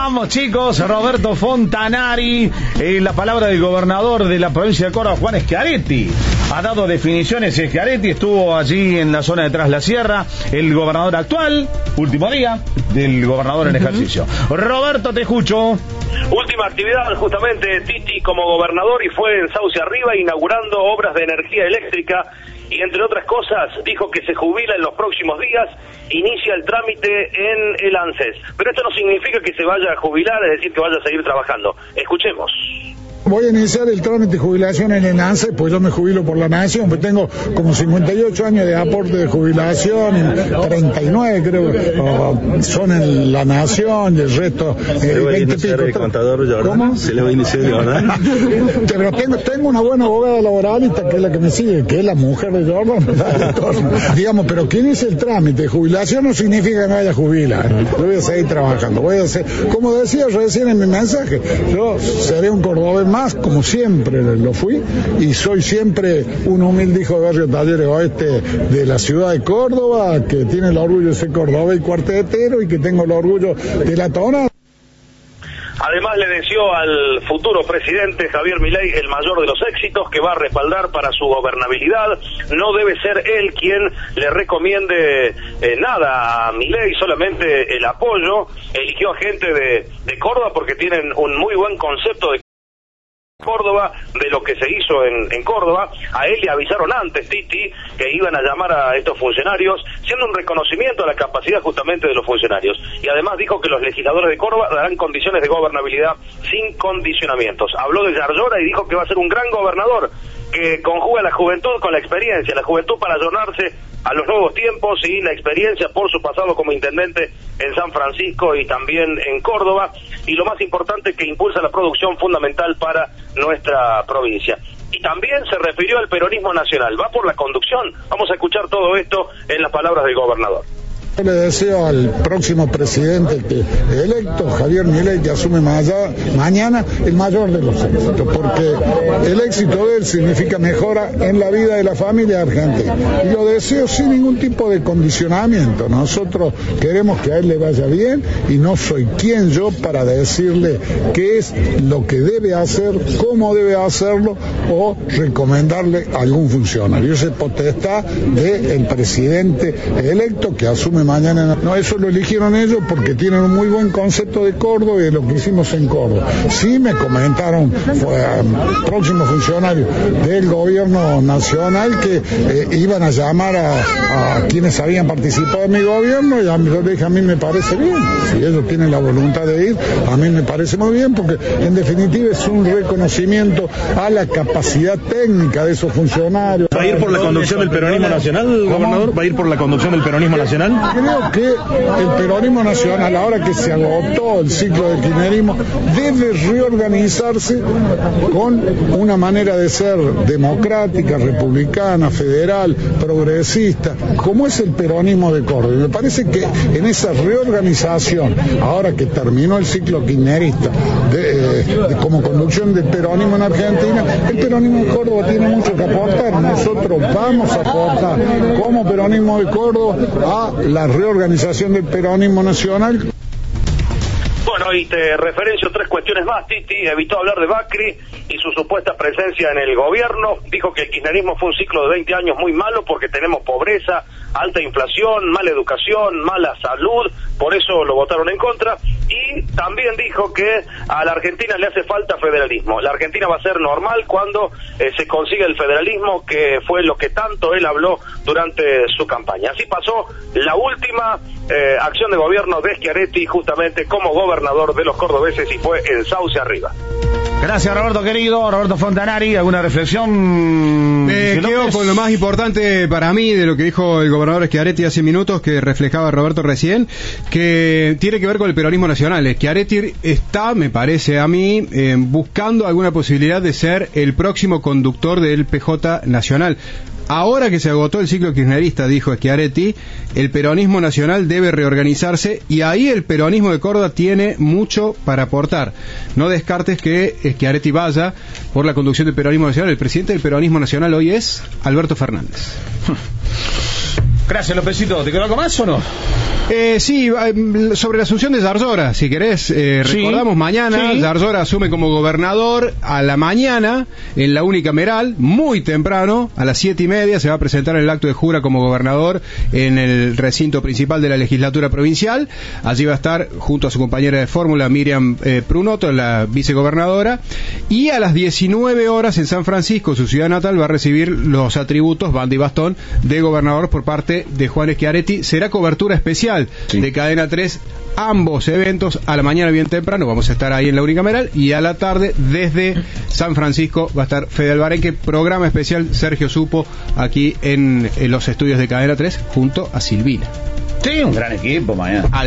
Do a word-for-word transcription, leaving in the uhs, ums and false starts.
Vamos, chicos, Roberto Fontanari, eh, la palabra del gobernador de la provincia de Córdoba, Juan Schiaretti. Ha dado definiciones Schiaretti, estuvo allí en la zona de Tras la Sierra, el gobernador actual, último día del gobernador en ejercicio. Roberto, te escucho. Última actividad, justamente, Titi como gobernador, y fue en Sauce Arriba inaugurando obras de energía eléctrica y, entre otras cosas, dijo que se jubila en los próximos días, inicia el trámite en el ANSES. Pero esto no significa que se vaya a jubilar, es decir, que vaya a seguir trabajando. Escuchemos. Voy a iniciar el trámite de jubilación en el ANSES, pues yo me jubilo por la Nación, pues tengo como cincuenta y ocho años de aporte de jubilación, treinta y nueve creo oh, son en la Nación, y el resto eh, veinte pico. El contador, ¿Cómo? Se le va a iniciar de Jordan. Pero tengo, tengo una buena abogada laboralista que es la que me sigue, que es la mujer de Jordan. Digamos, pero ¿quién es el trámite de jubilación? No significa que me vaya a jubilar. Yo voy a seguir trabajando, voy a hacer, como decía recién en mi mensaje, yo seré un cordobés más, como siempre lo fui, y soy siempre un humilde hijo de barrio Talleres Oeste de la ciudad de Córdoba, que tiene el orgullo de ser cordobés y cuartetero, y que tengo el orgullo de la tonada. Además le deseó al futuro presidente Javier Milei el mayor de los éxitos, que va a respaldar para su gobernabilidad. No debe ser él quien le recomiende eh, nada a Milei, solamente el apoyo. Eligió a gente de, de Córdoba porque tienen un muy buen concepto de Córdoba, de lo que se hizo en, en Córdoba. A él le avisaron antes, Titi, que iban a llamar a estos funcionarios, siendo un reconocimiento a la capacidad justamente de los funcionarios. Y además dijo que los legisladores de Córdoba darán condiciones de gobernabilidad sin condicionamientos. Habló de Yarlora y dijo que va a ser un gran gobernador, que conjuga la juventud con la experiencia, la juventud para ayornarse a los nuevos tiempos y la experiencia por su pasado como intendente en San Francisco y también en Córdoba, y lo más importante, que impulsa la producción fundamental para nuestra provincia. Y también se refirió al peronismo nacional, va por la conducción. Vamos a escuchar todo esto en las palabras del gobernador. Le deseo al próximo presidente que, electo, Javier Milei, que asume mañana, mañana el mayor de los éxitos, porque el éxito de él significa mejora en la vida de la familia argentina. Y lo deseo sin ningún tipo de condicionamiento. Nosotros queremos que a él le vaya bien, y no soy quien yo para decirle qué es lo que debe hacer, cómo debe hacerlo, o recomendarle a algún funcionario. Esa es potestad del presidente electo que asume mañana. No, eso lo eligieron ellos porque tienen un muy buen concepto de Córdoba y de lo que hicimos en Córdoba. Sí me comentaron fue, um, próximos funcionarios del gobierno nacional que eh, iban a llamar a, a quienes habían participado en mi gobierno, y a mí, yo dije, a mí me parece bien. Si ellos tienen la voluntad de ir, a mí me parece muy bien, porque en definitiva es un reconocimiento a la capacidad técnica de esos funcionarios. ¿Va a ir por la conducción del peronismo nacional, gobernador? ¿Va a ir por la conducción del peronismo nacional? Creo que el peronismo nacional, ahora que se agotó el ciclo del kirchnerismo, debe reorganizarse con una manera de ser democrática, republicana, federal, progresista, como es el peronismo de Córdoba. Me parece que en esa reorganización, ahora que terminó el ciclo kirchnerista, de, de, como conducción del peronismo en Argentina, el peronismo de Córdoba tiene mucho que aportar. Nosotros vamos a aportar como peronismo de Córdoba a la reorganización del peronismo nacional. Bueno, y te referencio tres cuestiones más. Titi evitó hablar de Macri y su supuesta presencia en el gobierno. Dijo que el kirchnerismo fue un ciclo de veinte años muy malo porque tenemos pobreza, alta inflación, mala educación, mala salud, por eso lo votaron en contra. Y también dijo que a la Argentina le hace falta federalismo. La Argentina va a ser normal cuando eh, se consiga el federalismo, que fue lo que tanto él habló durante su campaña. Así pasó la última eh, acción de gobierno de Schiaretti justamente como gobernador de los cordobeses, y fue en Sauce Arriba. Gracias, Roberto querido. Roberto Fontanari, ¿alguna reflexión? Me quedo con lo más importante para mí de lo que dijo el gobernador Schiaretti hace minutos, que reflejaba Roberto recién, que tiene que ver con el peronismo nacional. Schiaretti está, me parece a mí, eh, buscando alguna posibilidad de ser el próximo conductor del P J nacional. Ahora que se agotó el ciclo kirchnerista, dijo Schiaretti, el peronismo nacional debe reorganizarse, y ahí el peronismo de Córdoba tiene mucho para aportar. No descartes que Schiaretti vaya por la conducción del peronismo nacional. El presidente del peronismo nacional hoy es Alberto Fernández. Gracias, Lópezito. ¿Te quedó algo más o no? Eh, sí, sobre la asunción de Zarzora, si querés, eh, Sí. recordamos mañana, Sí. Zarzora asume como gobernador a la mañana en la unicameral, muy temprano, a las siete y media se va a presentar el acto de jura como gobernador en el recinto principal de la legislatura provincial. Allí va a estar junto a su compañera de fórmula Miriam eh, Prunoto, la vicegobernadora, y a las diecinueve horas en San Francisco, su ciudad natal, va a recibir los atributos, banda y bastón, de gobernador por parte de Juan Schiaretti. Será cobertura especial Sí. de Cadena tres, ambos eventos, a la mañana bien temprano, vamos a estar ahí en la unicameral, y a la tarde desde San Francisco va a estar Fede Albarenque, programa especial Sergio Supo, aquí en, en los estudios de Cadena tres, junto a Silvina. Sí, un gran equipo mañana.